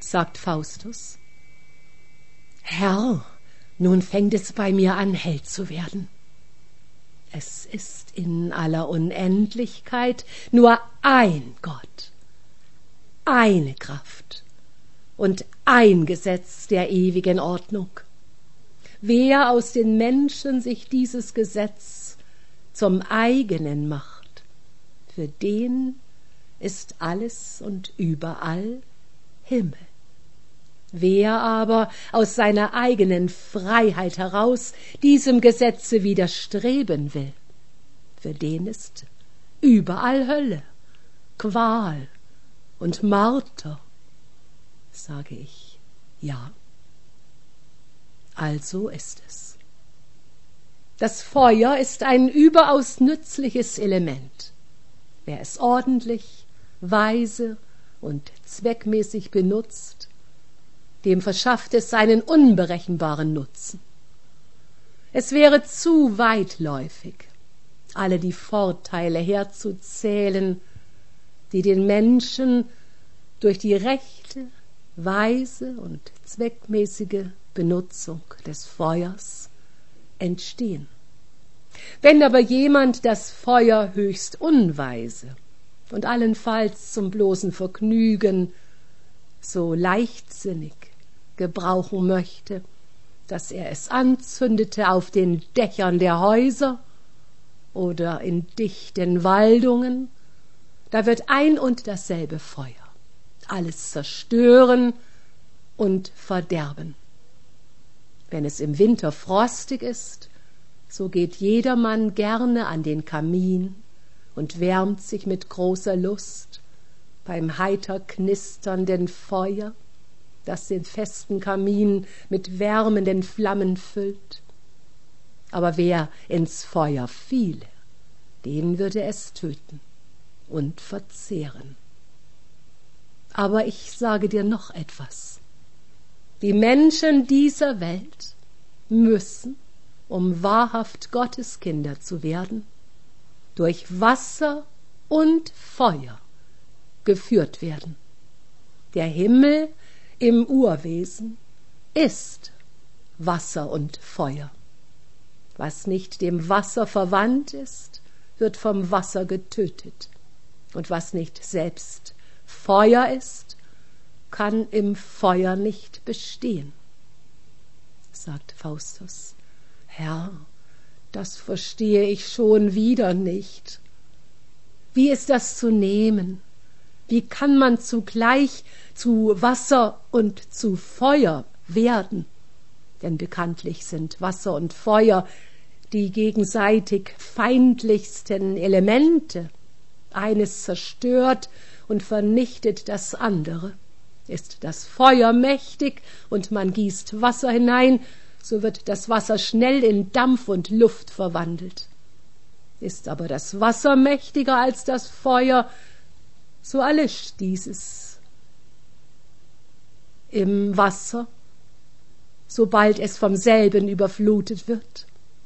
sagt Faustus. Herr, nun fängt es bei mir an, hell zu werden. Es ist in aller Unendlichkeit nur ein Gott, eine Kraft und ein Gesetz der ewigen Ordnung. Wer aus den Menschen sich dieses Gesetz zum eigenen macht, für den ist alles und überall Himmel. Wer aber aus seiner eigenen Freiheit heraus diesem Gesetze widerstreben will, für den ist überall Hölle, Qual und Marter, sage ich, ja. Also ist es. Das Feuer ist ein überaus nützliches Element. Wer es ordentlich, weise und zweckmäßig benutzt, dem verschafft es einen unberechenbaren Nutzen. Es wäre zu weitläufig, alle die Vorteile herzuzählen, die den Menschen durch die rechte, weise und zweckmäßige Benutzung des Feuers entstehen. Wenn aber jemand das Feuer höchst unweise und allenfalls zum bloßen Vergnügen so leichtsinnig gebrauchen möchte, dass er es anzündete auf den Dächern der Häuser oder in dichten Waldungen, da wird ein und dasselbe Feuer alles zerstören und verderben. Wenn es im Winter frostig ist, so geht jedermann gerne an den Kamin und wärmt sich mit großer Lust beim heiter knisternden Feuer, das den festen Kamin mit wärmenden Flammen füllt. Aber wer ins Feuer fiele, den würde es töten und verzehren. Aber ich sage dir noch etwas. Die Menschen dieser Welt müssen, um wahrhaft Gottes Kinder zu werden, durch Wasser und Feuer geführt werden. Der Himmel im Urwesen ist Wasser und Feuer. Was nicht dem Wasser verwandt ist, wird vom Wasser getötet. Und was nicht selbst Feuer ist, kann im Feuer nicht bestehen. Sagt Faustus, Herr, das verstehe ich schon wieder nicht. Wie ist das zu nehmen? Wie kann man zugleich zu Wasser und zu Feuer werden? Denn bekanntlich sind Wasser und Feuer die gegenseitig feindlichsten Elemente. Eines zerstört und vernichtet das andere. Ist das Feuer mächtig und man gießt Wasser hinein, so wird das Wasser schnell in Dampf und Luft verwandelt. Ist aber das Wasser mächtiger als das Feuer, so erlischt dieses im Wasser, sobald es vom selben überflutet wird.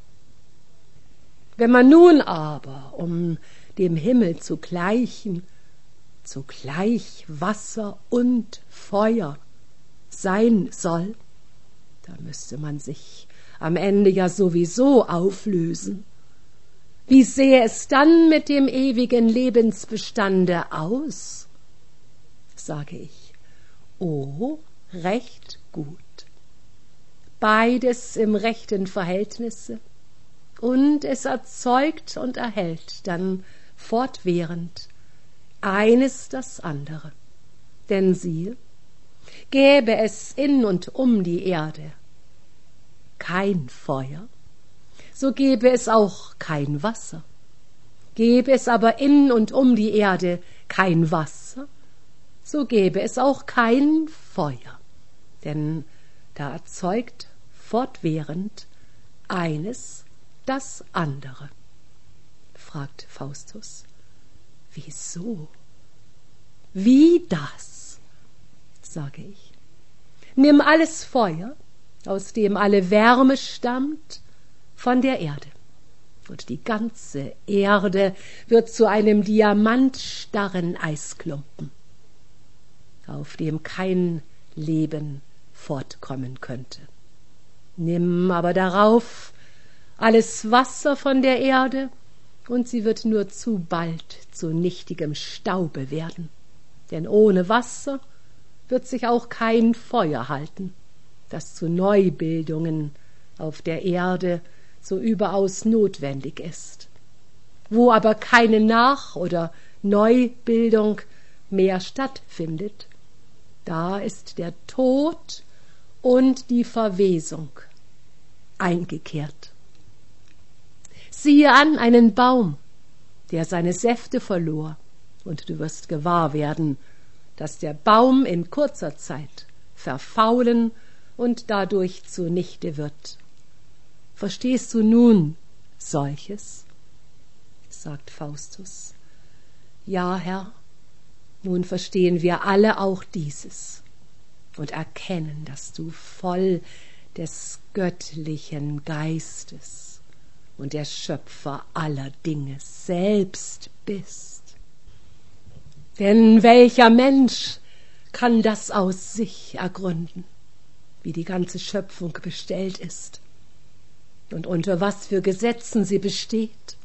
Wenn man nun aber, um dem Himmel zu gleichen, zugleich Wasser und Feuer sein soll, da müsste man sich am Ende ja sowieso auflösen. Wie sähe es dann mit dem ewigen Lebensbestande aus? Sage ich, oh, recht gut. Beides im rechten Verhältnisse, und es erzeugt und erhält dann fortwährend eines das andere. Denn siehe, gäbe es in und um die Erde kein Feuer, so gäbe es auch kein Wasser. Gäbe es aber in und um die Erde kein Wasser, so gäbe es auch kein Feuer. Denn da erzeugt fortwährend eines das andere. Fragt Faustus, wieso? Wie das? Sage ich. Nimm alles Feuer, aus dem alle Wärme stammt, von der Erde. Und die ganze Erde wird zu einem diamantstarren Eisklumpen, auf dem kein Leben fortkommen könnte. Nimm aber darauf alles Wasser von der Erde, und sie wird nur zu bald zu nichtigem Staube werden. Denn ohne Wasser wird sich auch kein Feuer halten, das zu Neubildungen auf der Erde so überaus notwendig ist. Wo aber keine Nach- oder Neubildung mehr stattfindet, da ist der Tod und die Verwesung eingekehrt. Siehe an einen Baum, der seine Säfte verlor, und du wirst gewahr werden, dass der Baum in kurzer Zeit verfaulen und dadurch zunichte wird. Verstehst du nun solches? Sagt Faustus. Ja, Herr, nun verstehen wir alle auch dieses und erkennen, dass du voll des göttlichen Geistes und der Schöpfer aller Dinge selbst bist. Denn welcher Mensch kann das aus sich ergründen, wie die ganze Schöpfung bestellt ist und unter was für Gesetzen sie besteht?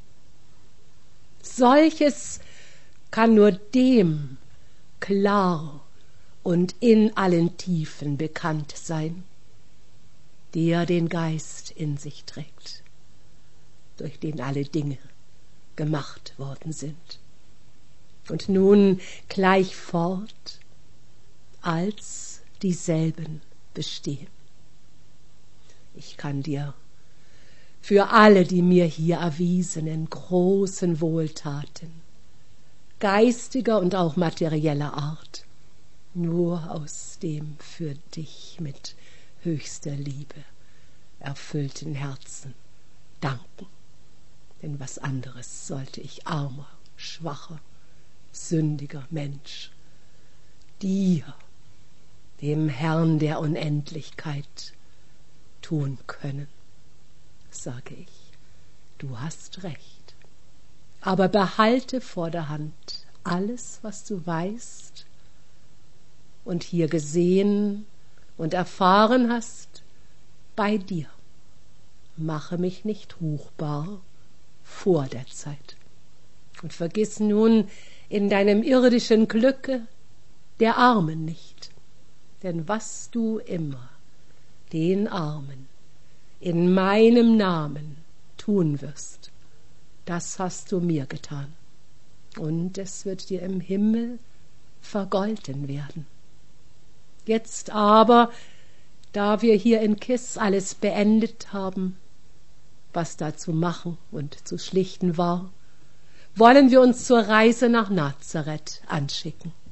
Solches kann nur dem klar und in allen Tiefen bekannt sein, der den Geist in sich trägt, durch den alle Dinge gemacht worden sind. Und nun gleich fort, als dieselben bestehen. Ich kann dir für alle die mir hier erwiesenen großen Wohltaten, geistiger und auch materieller Art, nur aus dem für dich mit höchster Liebe erfüllten Herzen danken. Denn was anderes sollte ich armer, schwacher, sündiger Mensch dir, dem Herrn der Unendlichkeit, tun können. Sage ich, du hast recht, aber behalte vor der Hand alles, was du weißt und hier gesehen und erfahren hast, bei dir. Mache mich nicht ruchbar vor der Zeit und vergiss nun in deinem irdischen Glücke der Armen nicht, denn was du immer den Armen in meinem Namen tun wirst, das hast du mir getan, und es wird dir im Himmel vergolten werden. Jetzt aber, da wir hier in Kis alles beendet haben, was da zu machen und zu schlichten war, wollen wir uns zur Reise nach Nazareth anschicken.